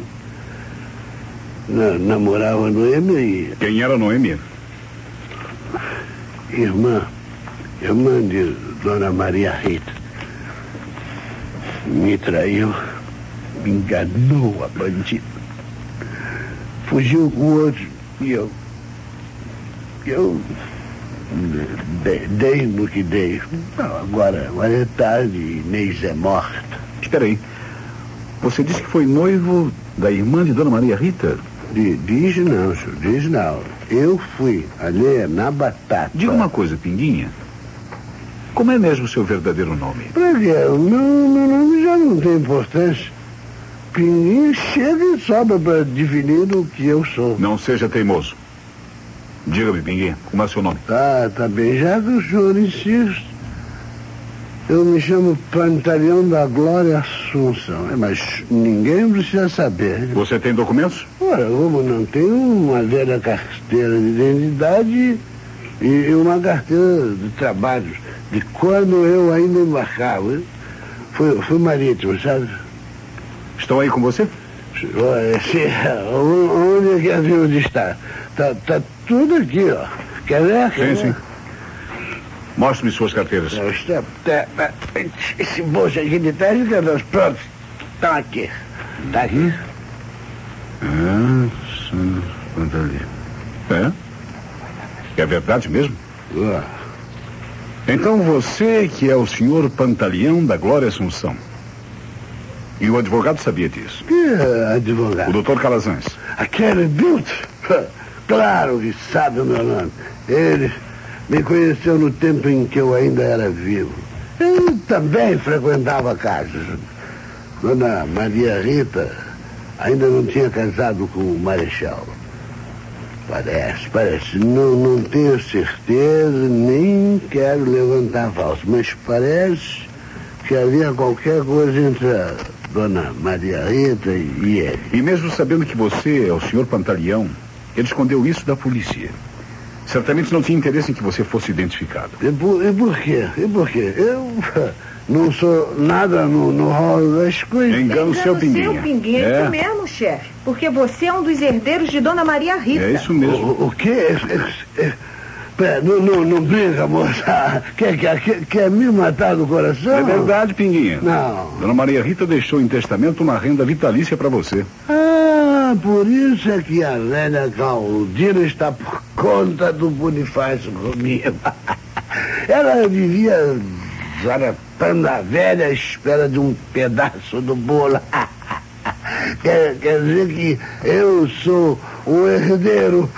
Na, namorava a Noemi e... Quem era a Noemi? irmã, irmã de Dona Maria Rita, me traiu, me enganou a bandida. Fugiu com o outro e eu... Eu... Dei, dei no que dei. Não, agora, agora é tarde e Inês é morta. Espera aí. Você disse que foi noivo da irmã de Dona Maria Rita? De, diz não, senhor, diz não. Eu fui alheia na batata. Diga uma coisa, Pinguinha. Como é mesmo o seu verdadeiro nome? Pra quê? O meu, meu nome já não tem importância. Pinguinha chega e sobra para definir o que eu sou. Não seja teimoso. Diga-me, Pinguinha, como é seu nome? Tá, tá bem, já que o senhor insiste. Eu me chamo Pantaleão da Glória Assunção, mas ninguém precisa saber. Você tem documentos? Ora, como não tenho uma velha carteira de identidade e uma carteira de trabalhos de quando eu ainda embarcava. Fui, fui marítimo, sabe? Estão aí com você? Olha, se, onde é que havia de estar? Tá, tá tudo aqui, ó. Quer ver? Sim, sim. Mostre-me suas carteiras. Esse bolso aqui de trás, pronto. Estão aqui. Tá aqui. Ah, é? É verdade mesmo? Ah. Então você que é o senhor Pantaleão da Glória Assunção. E o advogado sabia disso? Que advogado? O doutor Calazans. Aquele Bilto? Claro que sabe o meu nome. Ele me conheceu no tempo em que eu ainda era vivo. Eu também frequentava casas. Dona Maria Rita ainda não tinha casado com o Marechal. Parece, parece. Não, não tenho certeza, nem quero levantar falso, mas parece que havia qualquer coisa entre a Dona Maria Rita e ele. E mesmo sabendo que você é o senhor Pantaleão, ele escondeu isso da polícia. Certamente não tinha interesse em que você fosse identificado. E por, e por quê? E por quê? Eu não sou nada no, no rol das coisas. Engano seu Pinguinha. seu Pinguinha, é isso mesmo, chefe. Porque você é um dos herdeiros de Dona Maria Rita. É isso mesmo. O, o quê? É, é, Pera, não, não, não brinca, moça. Quer, quer, quer, quer me matar no coração? É verdade, Pinguinha. Não. Dona Maria Rita deixou em testamento uma renda vitalícia para você. Ah, por isso é que a velha Claudina está por conta do Bonifácio comigo. Ela vivia zaratando a velha à espera de um pedaço do bolo. Quer, quer dizer que eu sou o herdeiro.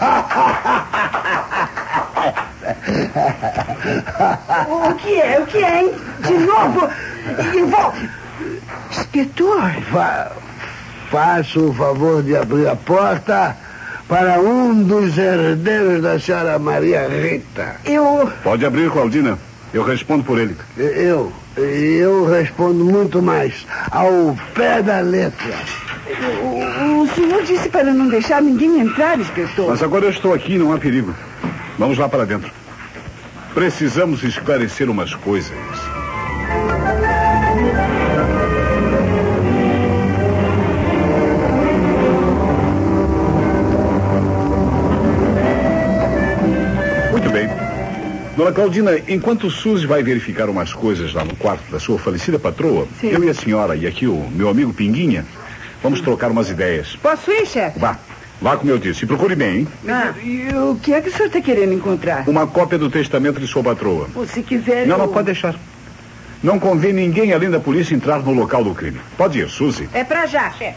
O que é? O que é, hein? De novo? Envolve. Inspetor. Fa faça o favor de abrir a porta para um dos herdeiros da senhora Maria Rita. Eu... Pode abrir, Claudina. Eu respondo por ele. Eu... Eu respondo muito mais. Ao pé da letra. O, o senhor disse para não deixar ninguém entrar, inspetor. Mas agora eu estou aqui, não há perigo. Vamos lá para dentro. Precisamos esclarecer umas coisas. Muito bem. Dona Claudina, enquanto Suzy vai verificar umas coisas lá no quarto da sua falecida patroa, sim, eu e a senhora e aqui o meu amigo Pinguinha, vamos trocar umas ideias. Posso ir, chefe? Vá. Vá como eu disse. E procure bem, hein? Ah, e o que é que o senhor está querendo encontrar? Uma cópia do testamento de sua patroa. Ou se quiser... Não, eu... não, pode deixar. Não convém ninguém além da polícia entrar no local do crime. Pode ir, Suzy. É pra já, chefe.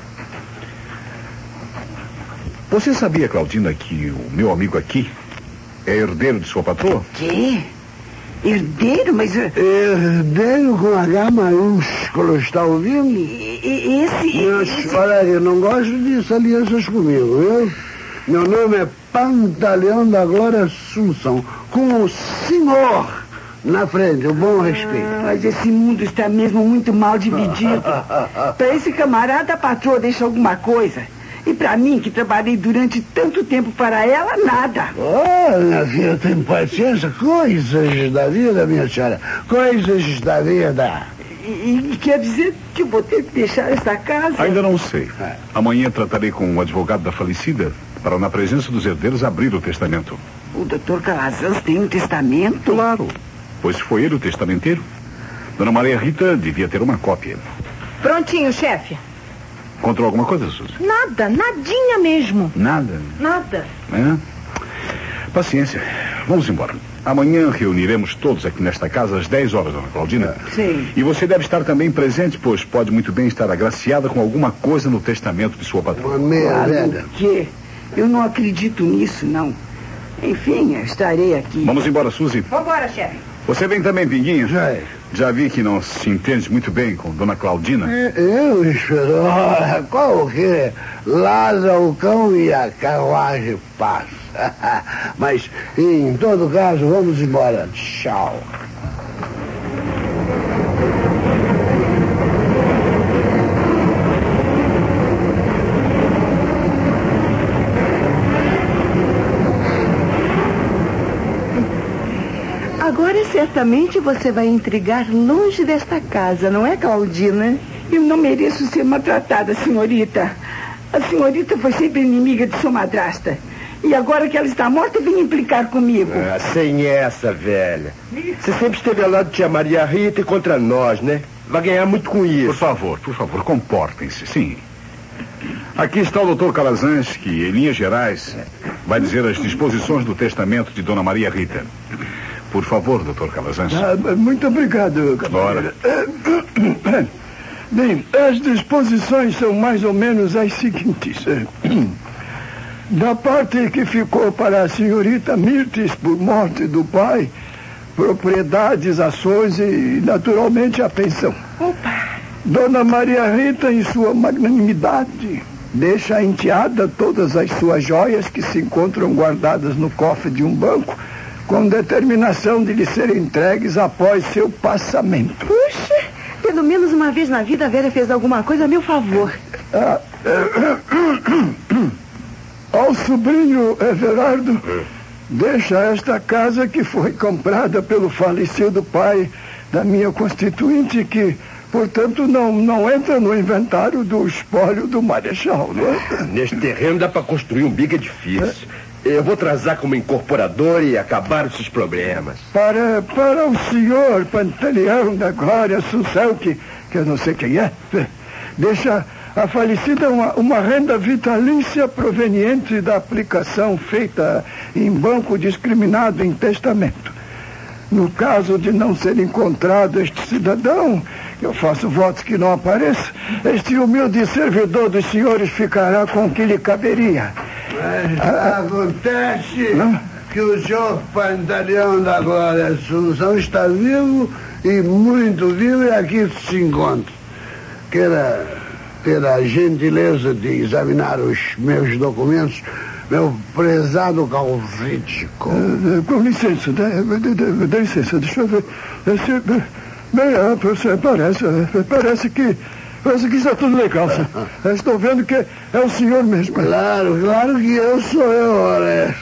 Você sabia, Claudina, que o meu amigo aqui é herdeiro de sua patroa? Quê? Herdeiro? Mas... Herdeiro com H maiúsculo, está ouvindo? E, e, esse... Mas, esse... olha, eu não gosto disso alianças comigo, viu? Meu nome é Pantaleão da Glória Assunção, com o senhor na frente, o bom respeito. Ah, mas esse mundo está mesmo muito mal dividido. Para esse camarada, a patroa deixa alguma coisa. E para mim, que trabalhei durante tanto tempo para ela, nada. Oh, minha filha, tem paciência. Coisas da vida, minha senhora. Coisas da vida. E, e quer dizer que eu vou ter que deixar essa casa? Ainda não sei. Amanhã tratarei com o advogado da falecida para, na presença dos herdeiros, abrir o testamento. O doutor Calazans tem um testamento? Claro, pois foi ele o testamenteiro. Dona Maria Rita devia ter uma cópia. Prontinho, chefe. Encontrou alguma coisa, Suzy? Nada, nadinha mesmo. Nada? Nada. É? Paciência. Vamos embora. Amanhã reuniremos todos aqui nesta casa às dez horas, dona Claudina. Sim. E você deve estar também presente, pois pode muito bem estar agraciada com alguma coisa no testamento de sua patroa. Uma meia velha. O quê? Eu não acredito nisso, não. Enfim, eu estarei aqui. Vamos embora, Suzy. Vambora, chefe. Você vem também, Pinguinho? Já. Já vi que não se entende muito bem com dona Claudina. Eu espero. Ora, qual o quê? Ladra o cão e a carruagem passa. Mas, em todo caso, vamos embora. Tchau. Agora, certamente, você vai intrigar longe desta casa, não é, Claudina? Eu não mereço ser maltratada, senhorita. A senhorita foi sempre inimiga de sua madrasta. E agora que ela está morta, vem implicar comigo. Ah, sem essa, velha. Você sempre esteve ao lado de tia Maria Rita e contra nós, né? Vai ganhar muito com isso. Por favor, por favor, comportem-se, sim. Aqui está o doutor Calazans, que, em linhas gerais, vai dizer as disposições do testamento de dona Maria Rita. Por favor, doutor Calazans. Ah, muito obrigado, Bora. Bem, as disposições são mais ou menos as seguintes. Da parte que ficou para a senhorita Mirtes por morte do pai, propriedades, ações e, naturalmente, a pensão. Opa! Dona Maria Rita, em sua magnanimidade, deixa à enteada todas as suas joias que se encontram guardadas no cofre de um banco, com determinação de lhe serem entregues após seu passamento. Puxa, pelo menos uma vez na vida a Vera fez alguma coisa a meu favor. Ah, ao sobrinho Everardo, deixa esta casa que foi comprada pelo falecido pai da minha constituinte, que, portanto, não, não entra no inventário do espólio do Marechal, não é? Neste terreno dá para construir um big edifício. Eu vou trazar como incorporador e acabar esses problemas. Para, para o senhor Pantaleão da Glória Assunção, que, que eu não sei quem é, deixa a falecida uma, uma renda vitalícia proveniente da aplicação feita em banco discriminado em testamento. No caso de não ser encontrado este cidadão, eu faço votos que não apareça, este humilde servidor dos senhores ficará com o que lhe caberia. Mas acontece não? que o senhor Pantaleão da Glória Assunção está vivo e muito vivo, e aqui se encontra. Queira ter a gentileza de examinar os meus documentos, meu prezado calvítico. Uh, com licença, dá, dá, dá licença, deixa eu ver. Esse, bem, é, parece, parece que parece que está tudo legal. Eu estou vendo que é o senhor mesmo. Claro, claro que eu sou eu, olha.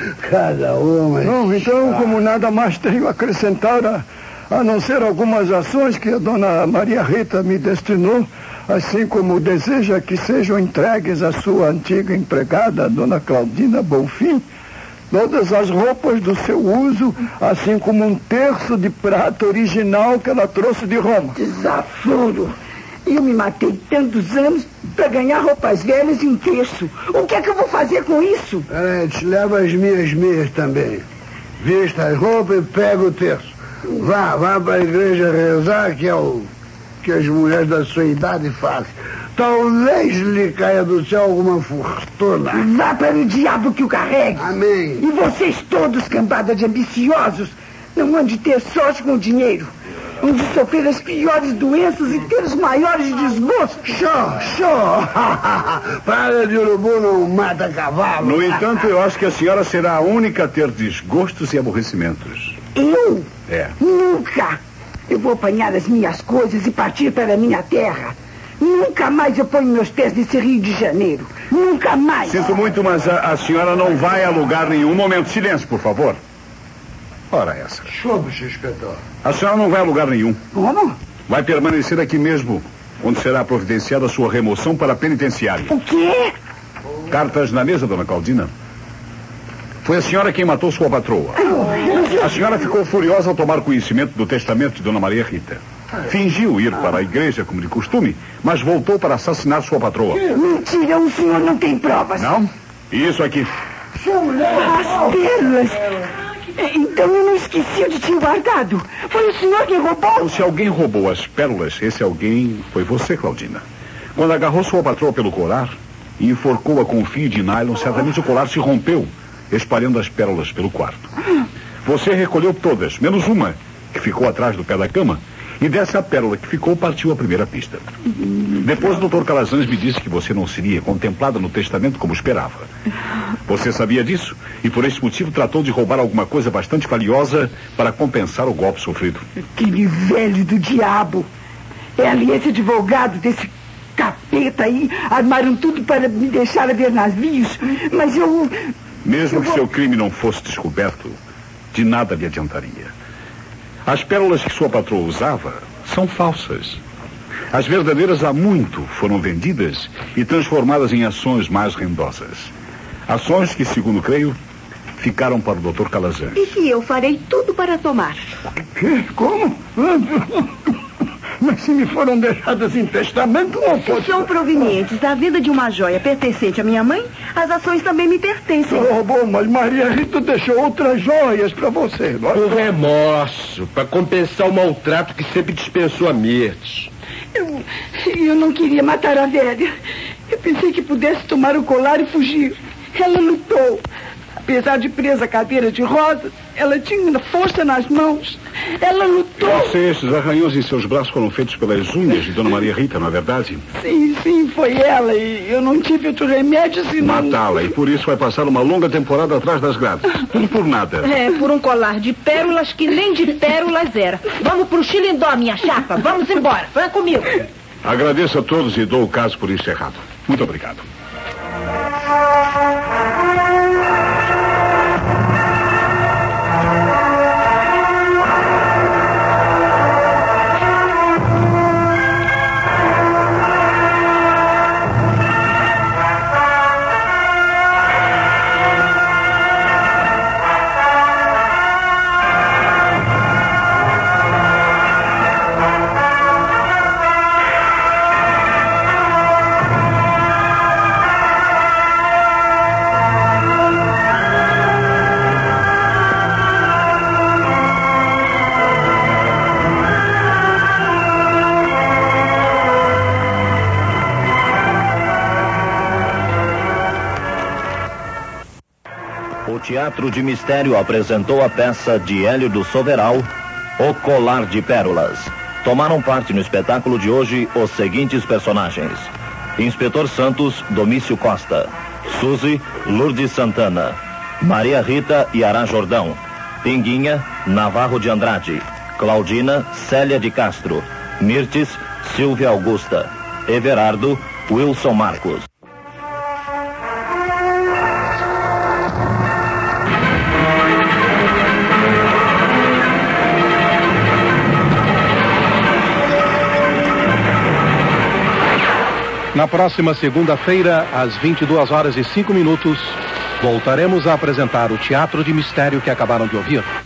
Cada uma. Bom, então, como nada mais tenho a acrescentar, a, a não ser algumas ações que a dona Maria Rita me destinou, assim como deseja que sejam entregues à sua antiga empregada, a dona Claudina Bonfim, todas as roupas do seu uso, assim como um terço de prata original que ela trouxe de Roma. Desaforo! Eu me matei tantos anos para ganhar roupas velhas e um terço. O que é que eu vou fazer com isso? Peraí, te leva as minhas meias também. Vista as roupas e pega o terço. Vá, vá para a igreja rezar, que é o que as mulheres da sua idade fazem. Talvez lhe caia do céu alguma fortuna. Vá para o diabo que o carregue. Amém. E vocês todos, cambada de ambiciosos, não hão de ter sorte com o dinheiro. Hão de sofrer as piores doenças e ter os maiores desgostos. Show, show. Para de urubu não mata cavalo. No entanto, eu acho que a senhora será a única a ter desgostos e aborrecimentos. Eu? É. Nunca. Eu vou apanhar as minhas coisas e partir para a minha terra. Nunca mais eu ponho meus pés nesse Rio de Janeiro. Nunca mais. Sinto muito, mas a, a senhora não vai a lugar nenhum. Um momento, silêncio, por favor. Ora essa. Chove, inspetor. A senhora não vai a lugar nenhum. Como? Vai permanecer aqui mesmo, onde será providenciada a sua remoção para a penitenciária. O quê? Cartas na mesa, dona Claudina. Foi a senhora quem matou sua patroa. A senhora ficou furiosa ao tomar conhecimento do testamento de Dona Maria Rita. Fingiu ir para a igreja, como de costume, mas voltou para assassinar sua patroa. Mentira, o senhor não tem provas. Não? E isso aqui? As pérolas. Então eu não esqueci onde tinha guardado. Foi o senhor que roubou? Então, se alguém roubou as pérolas, esse alguém foi você, Claudina. Quando agarrou sua patroa pelo colar e enforcou-a com um fio de nylon, certamente o colar se rompeu, espalhando as pérolas pelo quarto. Você recolheu todas, menos uma, que ficou atrás do pé da cama, e dessa pérola que ficou, partiu a primeira pista. Depois o doutor Calazans me disse que você não seria contemplada no testamento como esperava. Você sabia disso e por esse motivo tratou de roubar alguma coisa bastante valiosa para compensar o golpe sofrido. Aquele velho do diabo. É ali esse advogado desse capeta aí. Armaram tudo para me deixar ver navios, mas eu... Mesmo que seu crime não fosse descoberto, de nada lhe adiantaria. As pérolas que sua patroa usava são falsas. As verdadeiras há muito foram vendidas e transformadas em ações mais rendosas. Ações que, segundo creio, ficaram para o doutor Calazans. E que eu farei tudo para tomar. Que? Como? Mas se me foram deixadas em testamento, não posso... São provenientes da venda de uma joia pertencente à minha mãe, as ações também me pertencem. Oh, bom, mas Maria Rita deixou outras joias para você, não é? Por remorso, para compensar o maltrato que sempre dispensou a Mirtes. Eu, eu não queria matar a velha. Eu pensei que pudesse tomar o colar e fugir. Ela lutou. Apesar de presa à cadeira de rodas, ela tinha força nas mãos. Ela lutou. Eu sei, esses arranhões em seus braços foram feitos pelas unhas de Dona Maria Rita, não é verdade? Sim, sim, foi ela. E eu não tive outro remédio senão... Matá-la, e por isso vai passar uma longa temporada atrás das grades. Tudo por nada. É, por um colar de pérolas que nem de pérolas era. Vamos pro Chilindó, minha chapa. Vamos embora. Vem comigo. Agradeço a todos e dou o caso por encerrado. Muito obrigado. O Teatro de Mistério apresentou a peça de Hélio do Soveral, O Colar de Pérolas. Tomaram parte no espetáculo de hoje os seguintes personagens: Inspetor Santos, Domício Costa; Suzy, Lourdes Santana; Maria Rita, Iará Jordão; Pinguinha, Navarro de Andrade; Claudina, Célia de Castro; Mirtes, Silvia Augusta; Everardo, Wilson Marcos. Na próxima segunda-feira, às vinte e duas horas e cinco minutos, voltaremos a apresentar o Teatro de Mistério que acabaram de ouvir.